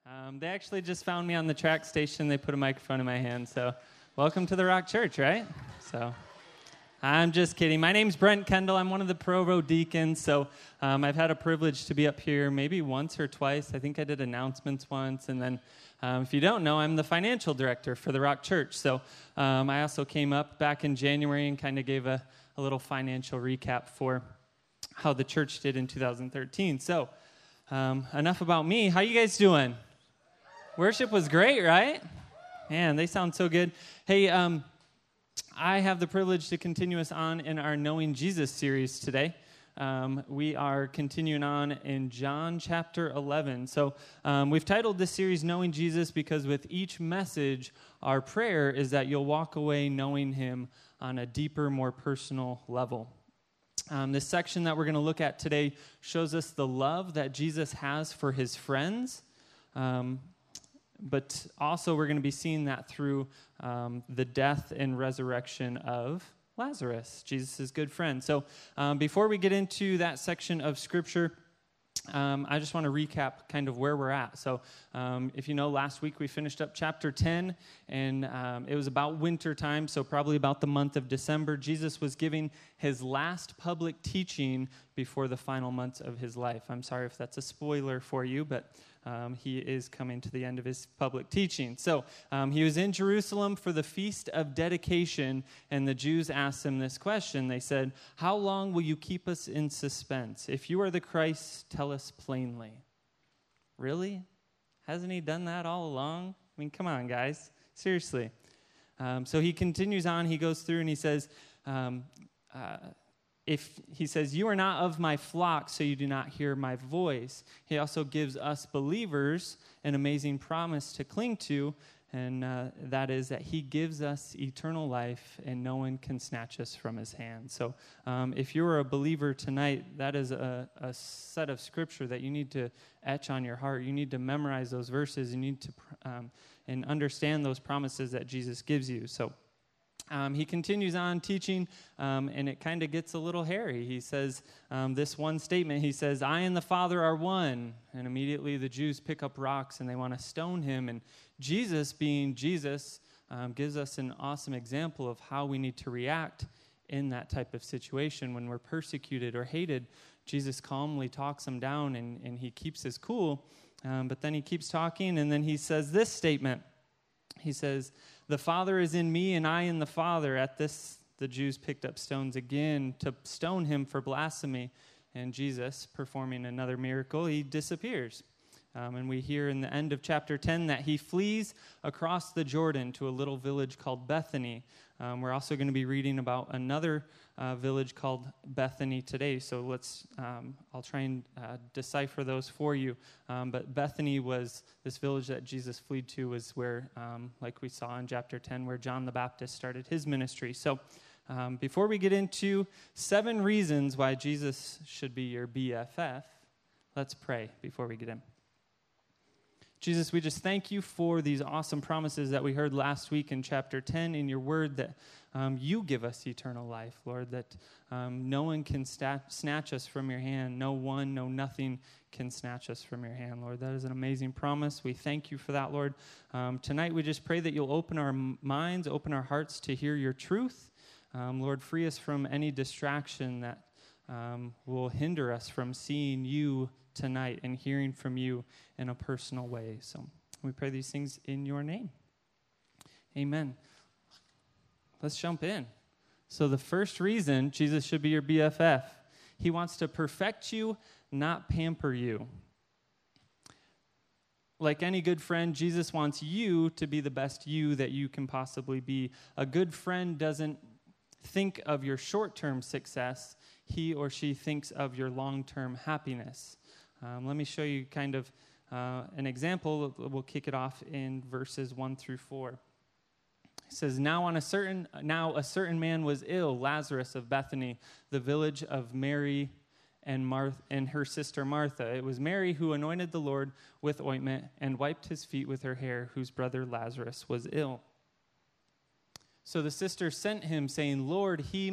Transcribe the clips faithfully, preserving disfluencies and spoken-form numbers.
Um, they actually just found me on the track station. They put a microphone in my hand. So welcome to the Rock Church, right? So I'm just kidding. My name's Brent Kendall. I'm one of the Provo deacons. So um, I've had a privilege to be up here maybe once or twice. I think I did announcements once. And then um, if you don't know, I'm the financial director for the Rock Church. So um, I also came up back in January and kind of gave a, a little financial recap for how the church did in two thousand thirteen. So um, enough about me. How you guys doing? Worship was great, right? Man, they sound so good. Hey, um, I have the privilege to continue us on in our Knowing Jesus series today. Um, we are continuing on in John chapter eleven. So um, we've titled this series Knowing Jesus because with each message, our prayer is that you'll walk away knowing him on a deeper, more personal level. Um, this section that we're going to look at today shows us the love that Jesus has for his friends. Um, But also we're going to be seeing that through um, the death and resurrection of Lazarus, Jesus' good friend. So um, before we get into that section of Scripture, um, I just want to recap kind of where we're at. So um, if you know, last week we finished up chapter ten, and um, it was about winter time, so probably about the month of December. Jesus was giving his last public teaching before the final months of his life. I'm sorry if that's a spoiler for you, but Um, he is coming to the end of his public teaching. So um, he was in Jerusalem for the Feast of Dedication, and the Jews asked him this question. They said, "How long will you keep us in suspense? If you are the Christ, tell us plainly." Really? Hasn't he done that all along? I mean, come on, guys. Seriously. Um, so he continues on. He goes through and he says, um, uh, If he says, "You are not of my flock, so you do not hear my voice." He also gives us believers an amazing promise to cling to, and uh, that is that he gives us eternal life, and no one can snatch us from his hand. So um, if you're a believer tonight, that is a, a set of scripture that you need to etch on your heart. You need to memorize those verses. You need to um, and understand those promises that Jesus gives you. So Um, he continues on teaching, um, and it kind of gets a little hairy. He says um, this one statement. He says, "I and the Father are one." And immediately the Jews pick up rocks, and they want to stone him. And Jesus, being Jesus, um, gives us an awesome example of how we need to react in that type of situation when we're persecuted or hated. Jesus calmly talks them down, and, and he keeps his cool. Um, but then he keeps talking, and then he says this statement. He says, "The Father is in me, and I in the Father." At this, the Jews picked up stones again to stone him for blasphemy. And Jesus, performing another miracle, he disappears. Um, and we hear in the end of chapter ten that he flees across the Jordan to a little village called Bethany. Um, we're also going to be reading about another uh, village called Bethany today. So let's, um, I'll try and uh, decipher those for you. Um, but Bethany was this village that Jesus fled to, was where, um, like we saw in chapter ten, where John the Baptist started his ministry. So um, before we get into seven reasons why Jesus should be your B F F, let's pray before we get in. Jesus, we just thank you for these awesome promises that we heard last week in chapter ten in your word, that um, you give us eternal life, Lord, that um, no one can stat- snatch us from your hand. No one, no nothing can snatch us from your hand, Lord. That is an amazing promise. We thank you for that, Lord. Um, tonight we just pray that you'll open our minds, open our hearts to hear your truth. Um, Lord, free us from any distraction that um, will hinder us from seeing you tonight and hearing from you in a personal way. So we pray these things in your name. Amen. Let's jump in. So the first reason Jesus should be your B F F, he wants to perfect you, not pamper you. Like any good friend, Jesus wants you to be the best you that you can possibly be. A good friend doesn't think of your short-term success. He or she thinks of your long-term happiness. Um, let me show you kind of uh, an example. We'll kick it off in verses one through four. It says, now on a certain now a certain man was ill, Lazarus of Bethany, the village of Mary and Martha and her sister Martha. It was Mary who anointed the Lord with ointment and wiped his feet with her hair, whose brother Lazarus was ill. So the sister sent him, saying, "Lord, he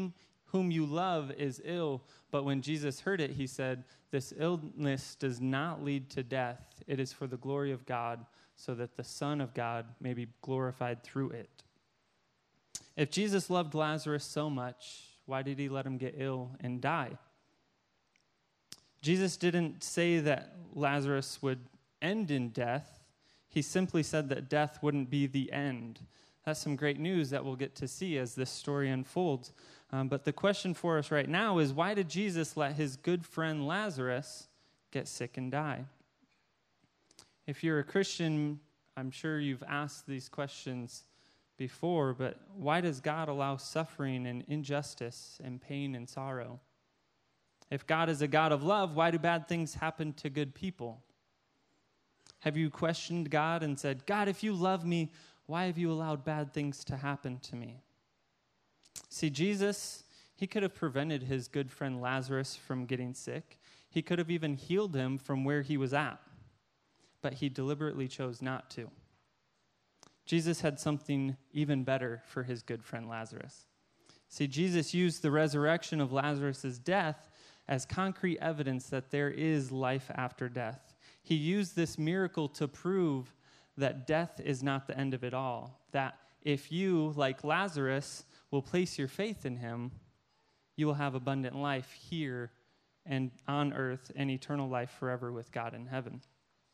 whom you love is ill. But when Jesus heard it, he said, this illness does not lead to death. It is for the glory of God, so that the Son of God may be glorified through it. If Jesus loved Lazarus so much, why did he let him get ill and die? Jesus didn't say that Lazarus would end in death. He simply said that death wouldn't be the end. That's some great news that we'll get to see as this story unfolds. Um, but the question for us right now is, why did Jesus let his good friend Lazarus get sick and die? If you're a Christian, I'm sure you've asked these questions before, but why does God allow suffering and injustice and pain and sorrow? If God is a God of love, why do bad things happen to good people? Have you questioned God and said, God, if you love me, why have you allowed bad things to happen to me? See, Jesus, he could have prevented his good friend Lazarus from getting sick. He could have even healed him from where he was at, but he deliberately chose not to. Jesus had something even better for his good friend Lazarus. See, Jesus used the resurrection of Lazarus' death as concrete evidence that there is life after death. He used this miracle to prove that death is not the end of it all, that if you, like Lazarus, will place your faith in him, you will have abundant life here and on earth and eternal life forever with God in heaven.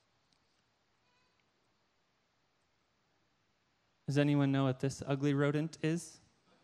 Does anyone know what this ugly rodent is?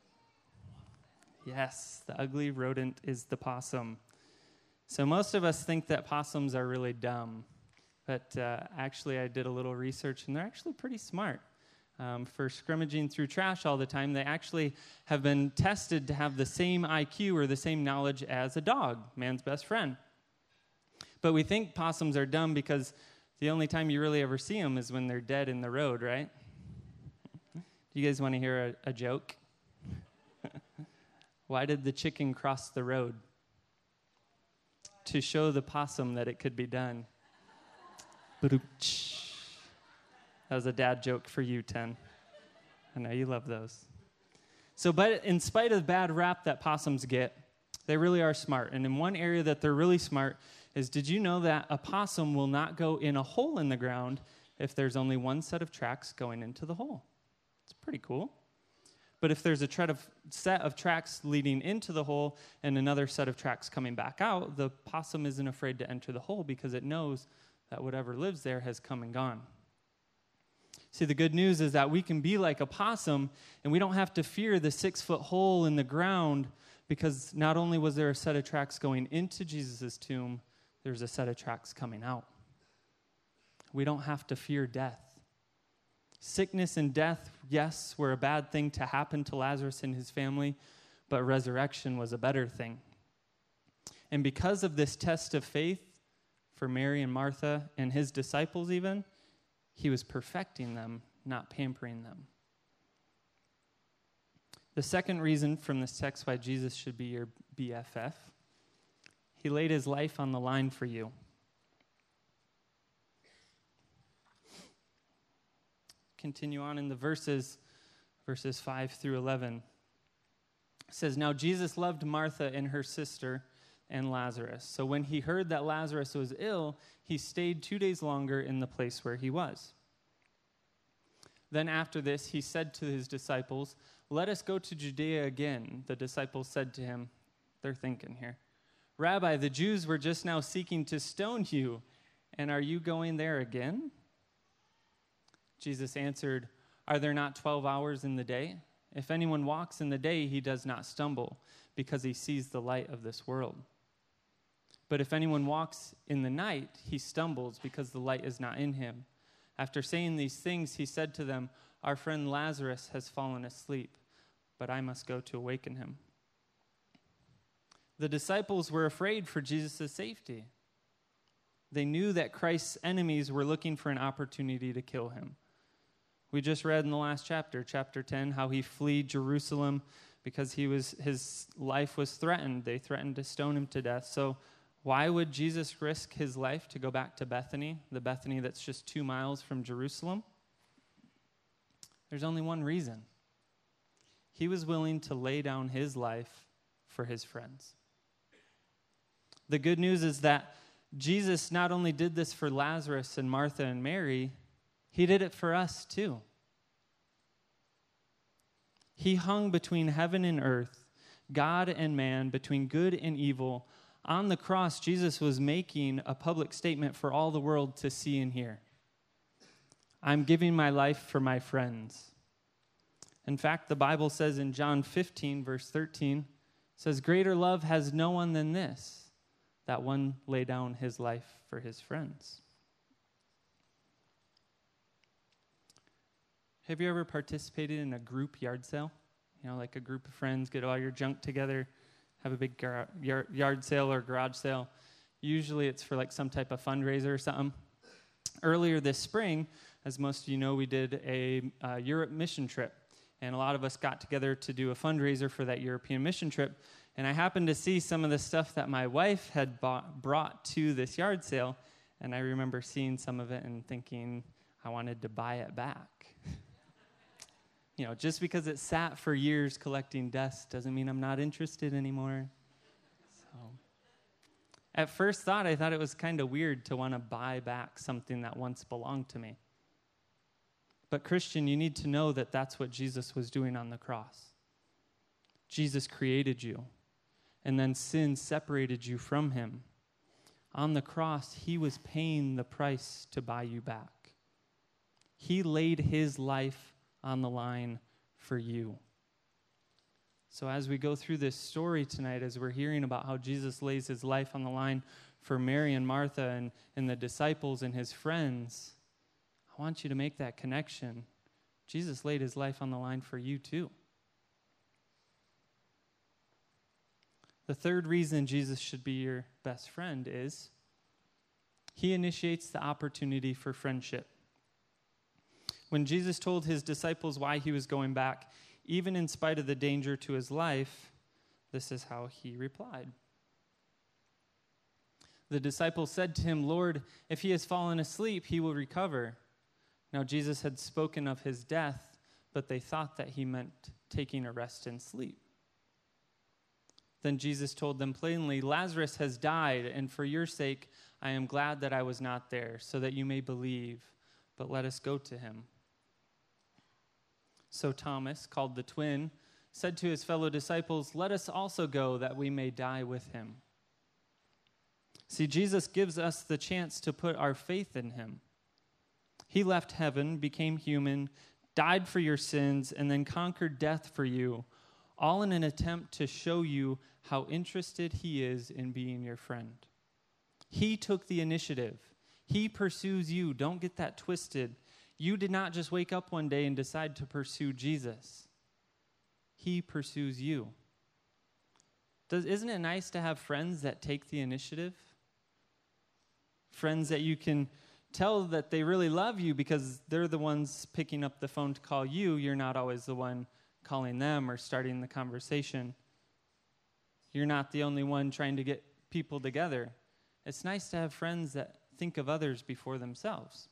Yes, the ugly rodent is the possum. So most of us think that possums are really dumb, but uh, actually I did a little research, and they're actually pretty smart. Um, for scrimmaging through trash all the time, they actually have been tested to have the same I Q or the same knowledge as a dog, man's best friend. But we think possums are dumb because the only time you really ever see them is when they're dead in the road, right? Do you guys want to hear a, a joke? Why did the chicken cross the road? To show the possum that it could be done. That was a dad joke for you, Ten. I know you love those. So, but in spite of the bad rap that possums get, they really are smart. And in one area that they're really smart is, did you know that a possum will not go in a hole in the ground if there's only one set of tracks going into the hole? It's pretty cool. But if there's a tread of, set of tracks leading into the hole and another set of tracks coming back out, the possum isn't afraid to enter the hole because it knows that whatever lives there has come and gone. See, the good news is that we can be like a possum, and we don't have to fear the six-foot hole in the ground, because not only was there a set of tracks going into Jesus' tomb, there's a set of tracks coming out. We don't have to fear death. Sickness and death, yes, were a bad thing to happen to Lazarus and his family, but resurrection was a better thing. And because of this test of faith for Mary and Martha and his disciples even, he was perfecting them, not pampering them. The second reason from this text why Jesus should be your B F F, he laid his life on the line for you. Continue on in the verses, verses five through eleven. It says, now Jesus loved Martha and her sister and Lazarus. So when he heard that Lazarus was ill, he stayed two days longer in the place where he was. Then after this, he said to his disciples, let us go to Judea again. The disciples said to him, they're thinking here, Rabbi, the Jews were just now seeking to stone you, and are you going there again? Jesus answered, are there not twelve hours in the day? If anyone walks in the day, he does not stumble, because he sees the light of this world. But if anyone walks in the night, he stumbles, because the light is not in him. After saying these things, he said to them, our friend Lazarus has fallen asleep, but I must go to awaken him. The disciples were afraid for Jesus' safety. They knew that Christ's enemies were looking for an opportunity to kill him. We just read in the last chapter, chapter ten, how he fled Jerusalem because he was his life was threatened. They threatened to stone him to death. So why would Jesus risk his life to go back to Bethany, the Bethany that's just two miles from Jerusalem? There's only one reason. He was willing to lay down his life for his friends. The good news is that Jesus not only did this for Lazarus and Martha and Mary, he did it for us too. He hung between heaven and earth, God and man, between good and evil. On the cross, Jesus was making a public statement for all the world to see and hear. I'm giving my life for my friends. In fact, the Bible says in John fifteen, verse thirteen, says, greater love has no one than this, that one lay down his life for his friends. Have you ever participated in a group yard sale? You know, like a group of friends, get all your junk together, have a big gar- yard sale or garage sale. Usually it's for like some type of fundraiser or something. Earlier this spring, as most of you know, we did a uh, Europe mission trip. And a lot of us got together to do a fundraiser for that European mission trip. And I happened to see some of the stuff that my wife had bought, brought to this yard sale. And I remember seeing some of it and thinking I wanted to buy it back. You know, just because it sat for years collecting dust doesn't mean I'm not interested anymore. So, at first thought, I thought it was kind of weird to want to buy back something that once belonged to me. But Christian, you need to know that that's what Jesus was doing on the cross. Jesus created you, and then sin separated you from him. On the cross, he was paying the price to buy you back. He laid his life on the line for you. So as we go through this story tonight, as we're hearing about how Jesus lays his life on the line for Mary and Martha and, and the disciples and his friends, I want you to make that connection. Jesus laid his life on the line for you too. The third reason Jesus should be your best friend is he initiates the opportunity for friendship. When Jesus told his disciples why he was going back, even in spite of the danger to his life, this is how he replied. The disciples said to him, Lord, if he has fallen asleep, he will recover. Now Jesus had spoken of his death, but they thought that he meant taking a rest and sleep. Then Jesus told them plainly, Lazarus has died, and for your sake I am glad that I was not there, so that you may believe, but let us go to him. So Thomas, called the twin, said to his fellow disciples, let us also go that we may die with him. See, Jesus gives us the chance to put our faith in him. He left heaven, became human, died for your sins, and then conquered death for you, all in an attempt to show you how interested he is in being your friend. He took the initiative. He pursues you. Don't get that twisted. You did not just wake up one day and decide to pursue Jesus. He pursues you. Does, isn't it nice to have friends that take the initiative? Friends that you can tell that they really love you because they're the ones picking up the phone to call you. You're not always the one calling them or starting the conversation. You're not the only one trying to get people together. It's nice to have friends that think of others before themselves.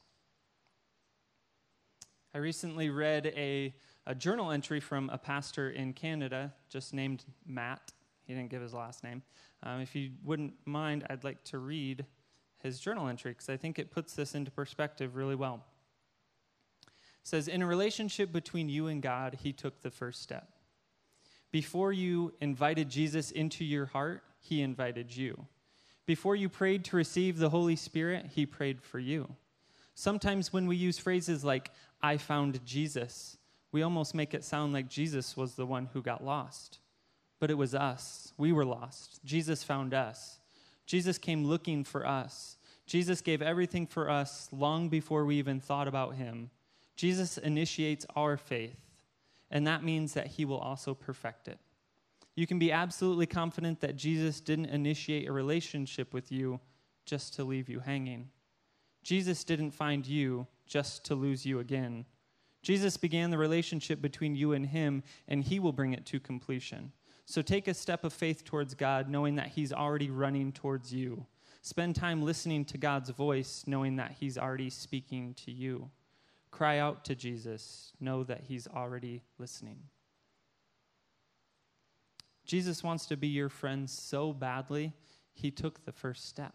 I recently read a, a journal entry from a pastor in Canada, just named Matt. He didn't give his last name. Um, if you wouldn't mind, I'd like to read his journal entry because I think it puts this into perspective really well. It says, in a relationship between you and God, he took the first step. Before you invited Jesus into your heart, he invited you. Before you prayed to receive the Holy Spirit, he prayed for you. Sometimes when we use phrases like, I found Jesus, we almost make it sound like Jesus was the one who got lost. But it was us. We were lost. Jesus found us. Jesus came looking for us. Jesus gave everything for us long before we even thought about him. Jesus initiates our faith, and that means that he will also perfect it. You can be absolutely confident that Jesus didn't initiate a relationship with you just to leave you hanging. Jesus didn't find you just to lose you again. Jesus began the relationship between you and him, and he will bring it to completion. So take a step of faith towards God, knowing that he's already running towards you. Spend time listening to God's voice, knowing that he's already speaking to you. Cry out to Jesus. Know that he's already listening. Jesus wants to be your friend so badly, he took the first step.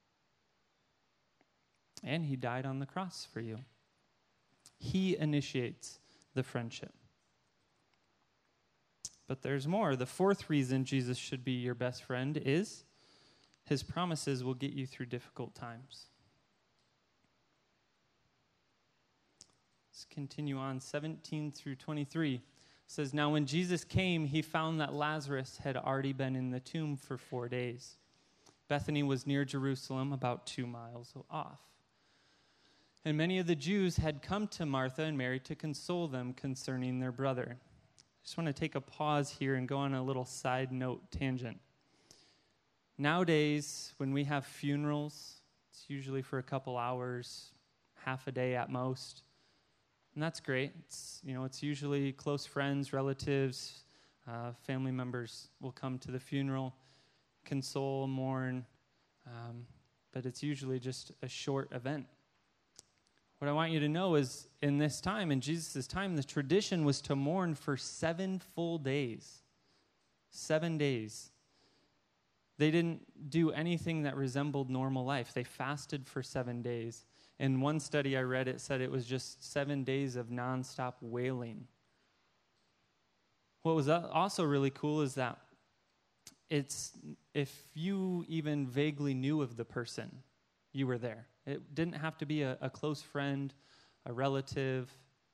And he died on the cross for you. He initiates the friendship. But there's more. The fourth reason Jesus should be your best friend is his promises will get you through difficult times. Let's continue on, seventeen through twenty-three. It says, now when Jesus came, he found that Lazarus had already been in the tomb for four days. Bethany was near Jerusalem, about two miles off. And many of the Jews had come to Martha and Mary to console them concerning their brother. I just want to take a pause here and go on a little side note tangent. Nowadays, when we have funerals, it's usually for a couple hours, half a day at most. And that's great. It's, you know, it's usually close friends, relatives, uh, family members will come to the funeral, console, mourn, um, but it's usually just a short event. What I want you to know is in this time, in Jesus' time, the tradition was to mourn for seven full days. Seven days. They didn't do anything that resembled normal life. They fasted for seven days. In one study I read, it said it was just seven days of nonstop wailing. What was also really cool is that it's if you even vaguely knew of the person, you were there. It didn't have to be a, a close friend, a relative.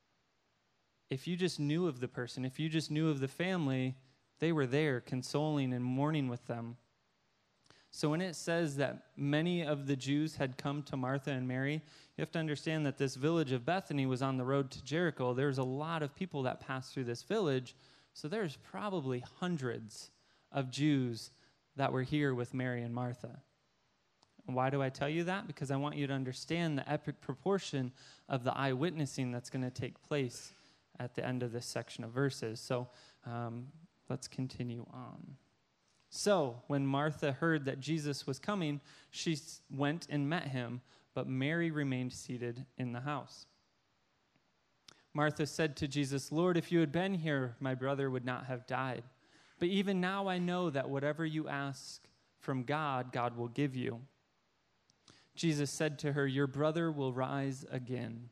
If you just knew of the person, if you just knew of the family, they were there consoling and mourning with them. So when it says that many of the Jews had come to Martha and Mary, you have to understand that this village of Bethany was on the road to Jericho. There's a lot of people that passed through this village, so there's probably hundreds of Jews that were here with Mary and Martha. And why do I tell you that? Because I want you to understand the epic proportion of the eyewitnessing that's going to take place at the end of this section of verses. So um, let's continue on. So, when Martha heard that Jesus was coming, she went and met him, but Mary remained seated in the house. Martha said to Jesus, Lord, if you had been here, my brother would not have died. But even now I know that whatever you ask from God, God will give you. Jesus said to her, your brother will rise again.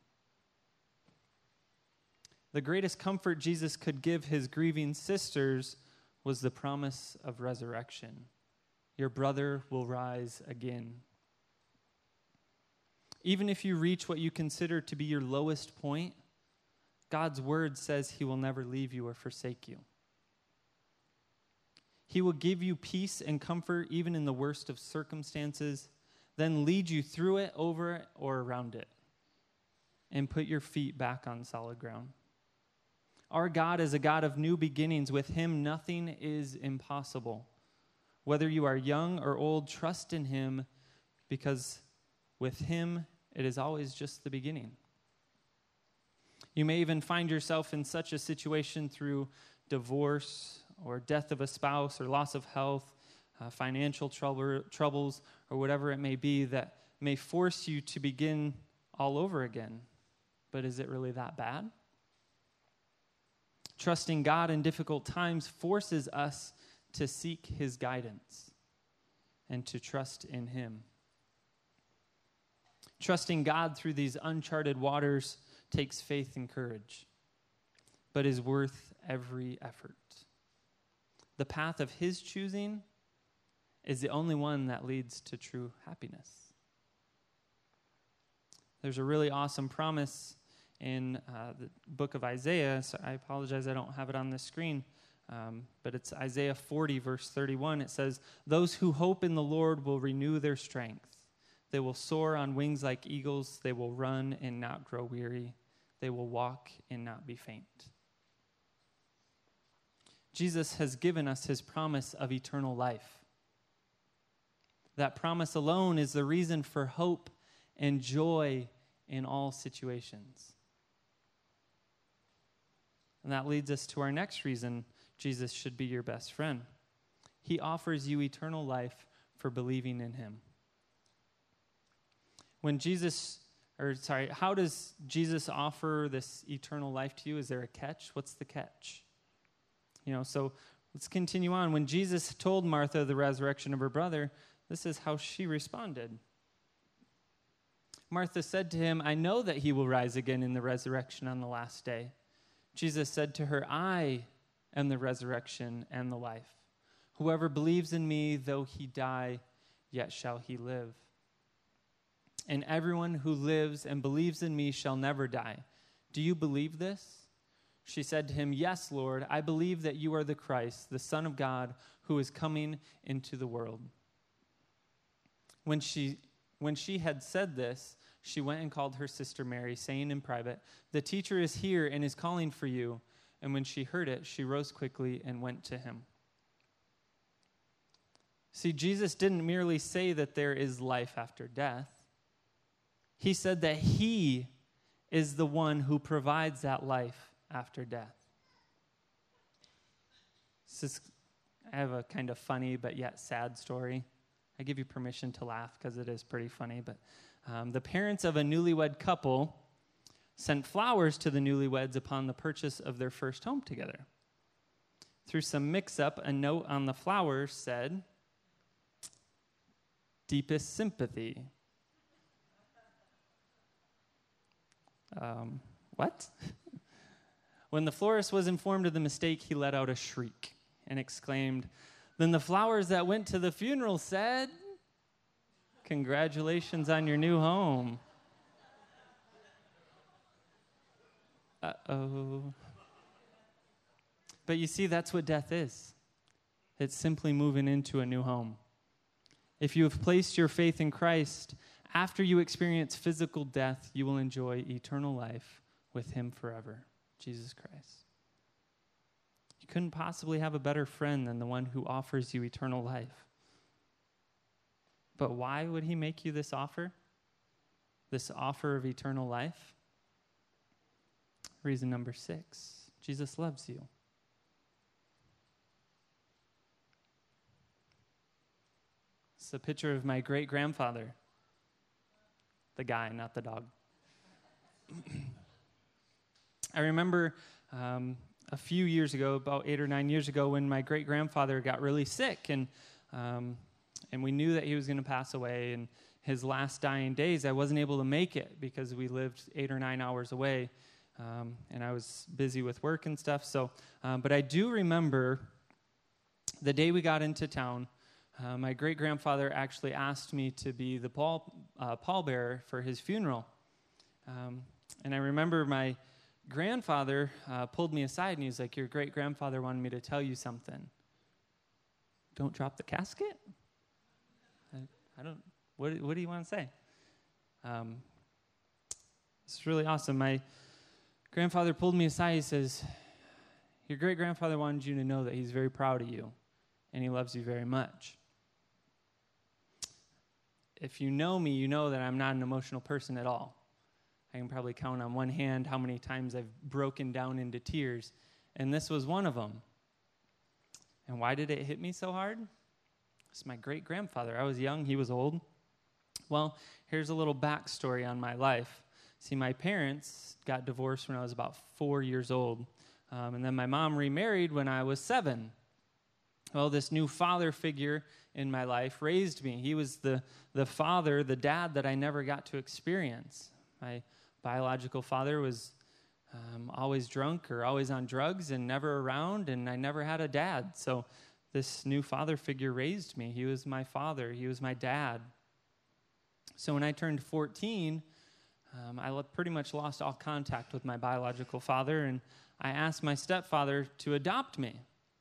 The greatest comfort Jesus could give his grieving sisters was the promise of resurrection. Your brother will rise again. Even if you reach what you consider to be your lowest point, God's word says he will never leave you or forsake you. He will give you peace and comfort even in the worst of circumstances, then lead you through it, over it, or around it, and put your feet back on solid ground. Our God is a God of new beginnings. With him, nothing is impossible. Whether you are young or old, trust in him, because with him, it is always just the beginning. You may even find yourself in such a situation through divorce or death of a spouse or loss of health, uh, financial trouble, troubles, or whatever it may be that may force you to begin all over again. But is it really that bad? Trusting God in difficult times forces us to seek his guidance and to trust in him. Trusting God through these uncharted waters takes faith and courage, but is worth every effort. The path of his choosing is the only one that leads to true happiness. There's a really awesome promise in uh, the book of Isaiah. So I apologize, I don't have it on the screen, um, but it's Isaiah forty, verse thirty-one. It says, those who hope in the Lord will renew their strength. They will soar on wings like eagles. They will run and not grow weary. They will walk and not be faint. Jesus has given us his promise of eternal life. That promise alone is the reason for hope and joy in all situations. And that leads us to our next reason Jesus should be your best friend. He offers you eternal life for believing in him. When Jesus, or sorry, how does Jesus offer this eternal life to you? Is there a catch? What's the catch? You know, so Let's continue on. When Jesus told Martha the resurrection of her brother, this is how she responded. Martha said to him, I know that he will rise again in the resurrection on the last day. Jesus said to her, I am the resurrection and the life. Whoever believes in me, though he die, yet shall he live. And everyone who lives and believes in me shall never die. Do you believe this? She said to him, Yes, Lord, I believe that you are the Christ, the Son of God, who is coming into the world. When she, when she had said this, she went and called her sister Mary, saying in private, The teacher is here and is calling for you. And when she heard it, she rose quickly and went to him. See, Jesus didn't merely say that there is life after death. He said that he is the one who provides that life after death. This is, I have a kind of funny but yet sad story. I give you permission to laugh because it is pretty funny, but um, the parents of a newlywed couple sent flowers to the newlyweds upon the purchase of their first home together. Through some mix-up, a note on the flowers said, Deepest sympathy. Um, what? When the florist was informed of the mistake, he let out a shriek and exclaimed, Then the flowers that went to the funeral said, Congratulations on your new home. Uh-oh. But you see, that's what death is. It's simply moving into a new home. If you have placed your faith in Christ, after you experience physical death, you will enjoy eternal life with him forever, Jesus Christ. You couldn't possibly have a better friend than the one who offers you eternal life. But why would he make you this offer? This offer of eternal life? Reason number six, Jesus loves you. It's a picture of my great-grandfather. The guy, not the dog. I remember um, a few years ago, about eight or nine years ago, when my great-grandfather got really sick, and um, and we knew that he was going to pass away. And his last dying days, I wasn't able to make it because we lived eight or nine hours away, um, and I was busy with work and stuff. So, um, but I do remember the day we got into town. Uh, my great-grandfather actually asked me to be the pall, uh, pallbearer for his funeral. Um, and I remember my grandfather uh, pulled me aside, and he was like, your great-grandfather wanted me to tell you something. Don't drop the casket? I, I don't, what, what do you want to say? Um, it's really awesome. My grandfather pulled me aside. He says, your great-grandfather wanted you to know that he's very proud of you, and he loves you very much. If you know me, you know that I'm not an emotional person at all. I can probably count on one hand how many times I've broken down into tears, and this was one of them. And why did it hit me so hard? It's my great-grandfather. I was young, he was old. Well, here's a little backstory on my life. See, my parents got divorced when I was about four years old, um, and then my mom remarried when I was seven. Well, this new father figure in my life raised me. He was the, the father, the dad that I never got to experience. My biological father was um, always drunk or always on drugs and never around, and I never had a dad. So this new father figure raised me. He was my father. He was my dad. So when I turned fourteen, um, I le- pretty much lost all contact with my biological father, and I asked my stepfather to adopt me.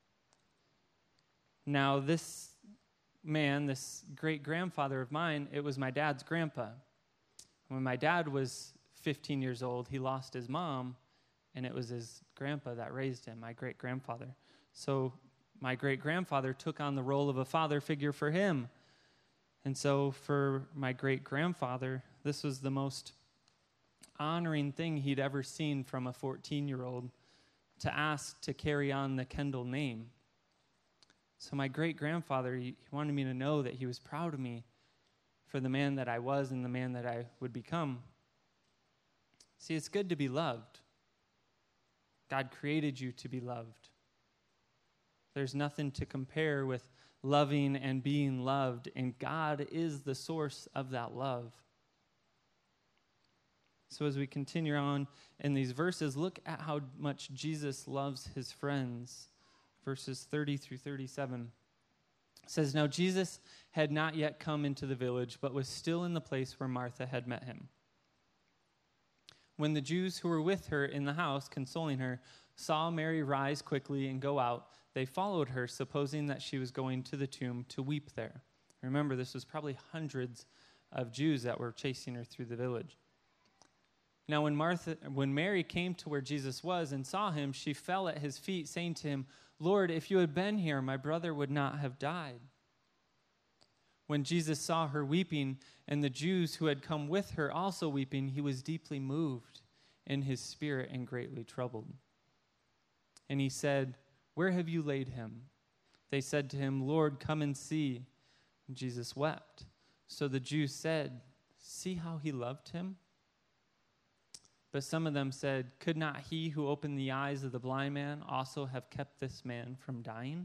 Now, this man, this great-grandfather of mine, it was my dad's grandpa. When my dad was fifteen years old, he lost his mom, and it was his grandpa that raised him, my great-grandfather. So my great-grandfather took on the role of a father figure for him. And so for my great-grandfather, this was the most honoring thing he'd ever seen from a fourteen-year-old, to ask to carry on the Kendall name. So my great-grandfather, he, he wanted me to know that he was proud of me for the man that I was and the man that I would become. See, it's good to be loved. God created you to be loved. There's nothing to compare with loving and being loved, and God is the source of that love. So as we continue on in these verses, look at how much Jesus loves his friends. Verses thirty through thirty-seven. It says, "Now Jesus had not yet come into the village, but was still in the place where Martha had met him. When the Jews who were with her in the house, consoling her, saw Mary rise quickly and go out, they followed her, supposing that she was going to the tomb to weep there." Remember, this was probably hundreds of Jews that were chasing her through the village. Now, when Martha, when Mary came to where Jesus was and saw him, she fell at his feet, saying to him, "Lord, if you had been here, my brother would not have died." When Jesus saw her weeping, and the Jews who had come with her also weeping, he was deeply moved in his spirit and greatly troubled. And he said, "Where have you laid him?" They said to him, "Lord, come and see." And Jesus wept. So the Jews said, "See how he loved him?" But some of them said, "Could not he who opened the eyes of the blind man also have kept this man from dying?"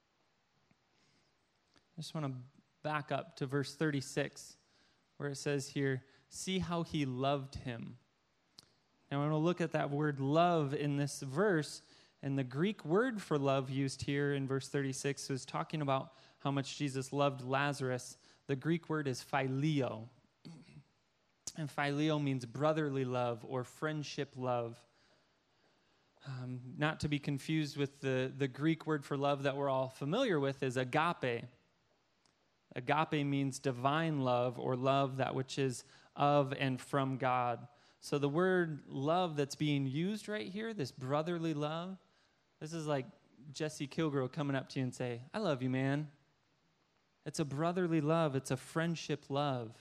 I just want to back up to verse thirty-six, where it says here, "See how he loved him." Now, I want to look at that word love in this verse, and the Greek word for love used here in verse thirty-six is talking about how much Jesus loved Lazarus. The Greek word is phileo. And phileo means brotherly love or friendship love. Um, not to be confused with the, the Greek word for love that we're all familiar with is agape. Agape means divine love or love that which is of and from God. So the word love that's being used right here, this brotherly love, this is like Jesse Kilgore coming up to you and say, "I love you, man." It's a brotherly love. It's a friendship love.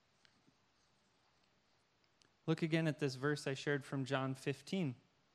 Look again at this verse I shared from John fifteen.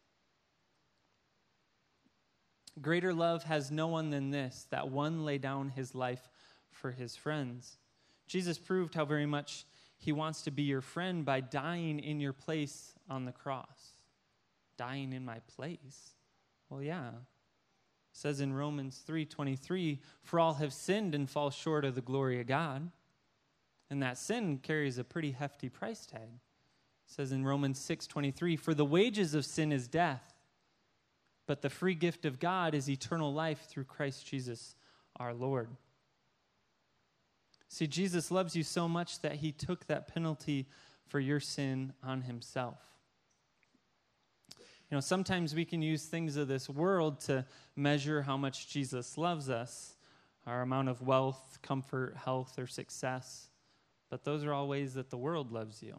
"Greater love has no one than this, that one lay down his life for his friends." Jesus proved how very much he wants to be your friend by dying in your place on the cross. Dying in my place? Well, yeah. It says in Romans three twenty-three, "For all have sinned and fall short of the glory of God." And that sin carries a pretty hefty price tag. It says in Romans six twenty-three, "For the wages of sin is death, but the free gift of God is eternal life through Christ Jesus our Lord." See, Jesus loves you so much that he took that penalty for your sin on himself. You know, sometimes we can use things of this world to measure how much Jesus loves us, our amount of wealth, comfort, health, or success. But those are all ways that the world loves you.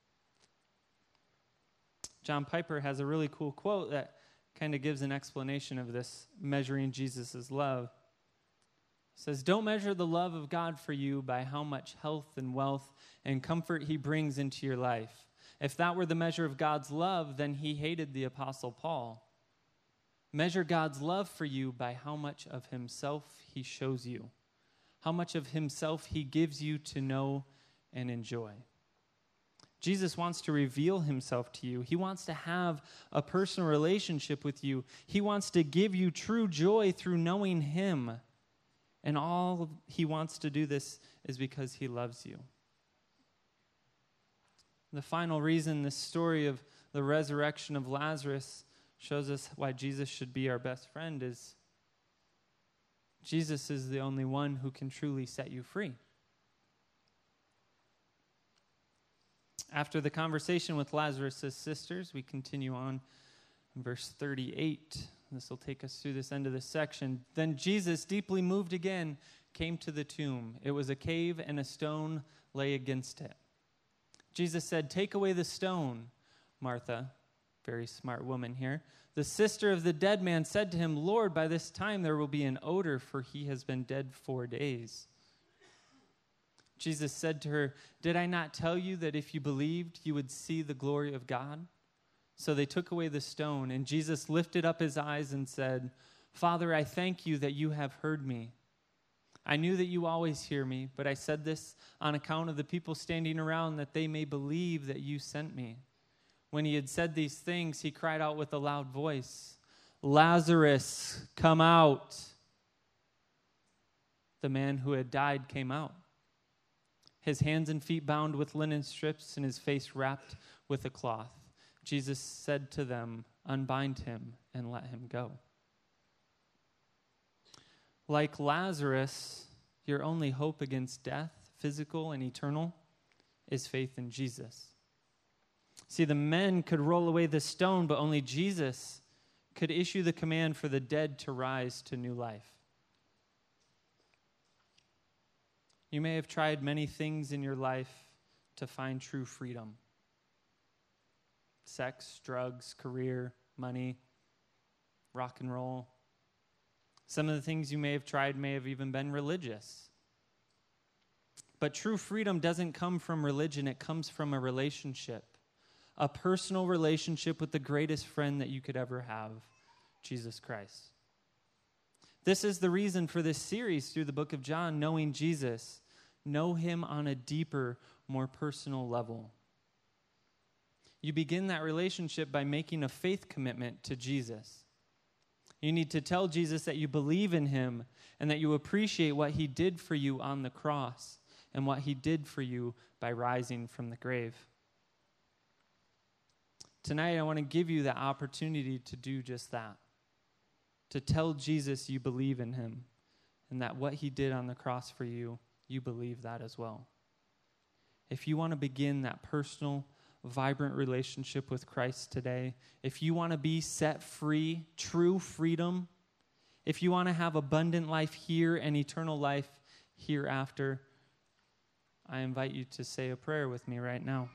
John Piper has a really cool quote that kind of gives an explanation of this measuring Jesus' love. It says, "Don't measure the love of God for you by how much health and wealth and comfort he brings into your life. If that were the measure of God's love, then he hated the Apostle Paul. Measure God's love for you by how much of himself he shows you, how much of himself he gives you to know and enjoy." Jesus wants to reveal himself to you. He wants to have a personal relationship with you. He wants to give you true joy through knowing him. And all he wants to do this is because he loves you. The final reason this story of the resurrection of Lazarus shows us why Jesus should be our best friend is Jesus is the only one who can truly set you free. After the conversation with Lazarus' sisters, we continue on in verse thirty-eight. This will take us through this end of this section. "Then Jesus, deeply moved again, came to the tomb. It was a cave, and a stone lay against it. Jesus said, 'Take away the stone.' Martha," very smart woman here, "the sister of the dead man, said to him, 'Lord, by this time there will be an odor, for he has been dead four days.' Jesus said to her, 'Did I not tell you that if you believed, you would see the glory of God?' So they took away the stone, and Jesus lifted up his eyes and said, 'Father, I thank you that you have heard me. I knew that you always hear me, but I said this on account of the people standing around, that they may believe that you sent me.' When he had said these things, he cried out with a loud voice, 'Lazarus, come out!' the man who had died came out, his hands and feet bound with linen strips and his face wrapped with a cloth. Jesus said to them, "Unbind him and let him go." Like Lazarus, your only hope against death, physical and eternal, is faith in Jesus. See, the men could roll away the stone, but only Jesus could issue the command for the dead to rise to new life. You may have tried many things in your life to find true freedom. Sex, drugs, career, money, rock and roll. Some of the things you may have tried may have even been religious. But true freedom doesn't come from religion, it comes from a relationship. A personal relationship with the greatest friend that you could ever have, Jesus Christ. This is the reason for this series through the book of John, Knowing Jesus. Know him on a deeper, more personal level. You begin that relationship by making a faith commitment to Jesus. You need to tell Jesus that you believe in him and that you appreciate what he did for you on the cross and what he did for you by rising from the grave. Tonight, I want to give you the opportunity to do just that. To tell Jesus you believe in him and that what he did on the cross for you, you believe that as well. If you want to begin that personal, vibrant relationship with Christ today, if you want to be set free, true freedom, if you want to have abundant life here and eternal life hereafter, I invite you to say a prayer with me right now.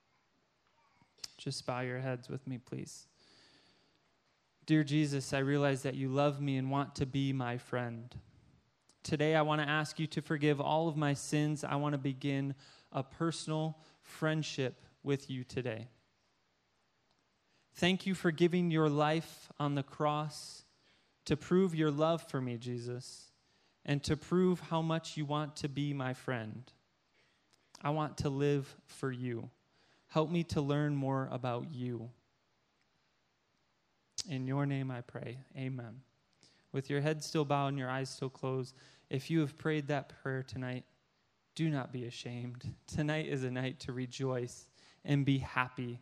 Just bow your heads with me, please. Dear Jesus, I realize that you love me and want to be my friend. Today, I want to ask you to forgive all of my sins. I want to begin a personal friendship with you today. Thank you for giving your life on the cross to prove your love for me, Jesus, and to prove how much you want to be my friend. I want to live for you. Help me to learn more about you. In your name I pray, amen. With your head still bowed and your eyes still closed, if you have prayed that prayer tonight, do not be ashamed. Tonight is a night to rejoice and be happy.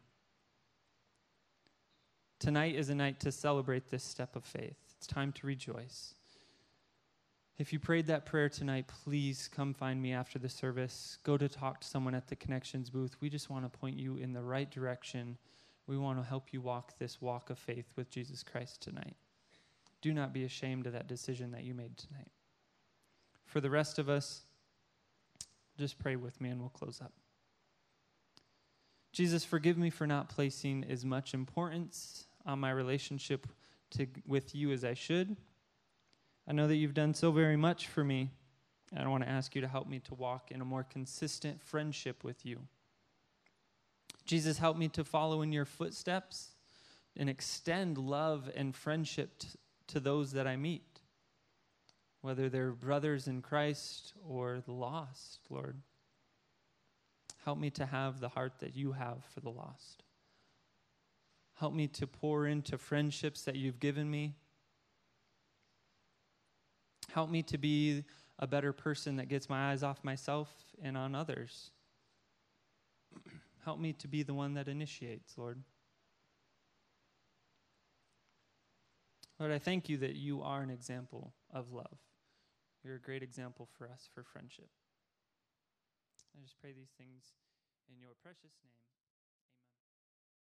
Tonight is a night to celebrate this step of faith. It's time to rejoice. If you prayed that prayer tonight, please come find me after the service. Go to talk to someone at the Connections booth. We just want to point you in the right direction. We want to help you walk this walk of faith with Jesus Christ tonight. Do not be ashamed of that decision that you made tonight. For the rest of us, just pray with me and we'll close up. Jesus, forgive me for not placing as much importance on my relationship to, with you as I should. I know that you've done so very much for me, and I want to ask you to help me to walk in a more consistent friendship with you. Jesus, help me to follow in your footsteps and extend love and friendship t- to those that I meet, whether they're brothers in Christ or the lost, Lord. Help me to have the heart that you have for the lost. Help me to pour into friendships that you've given me. Help me to be a better person that gets my eyes off myself and on others. Help me to be the one that initiates, Lord. Lord, I thank you that you are an example of love. You're a great example for us for friendship. I just pray these things in your precious name.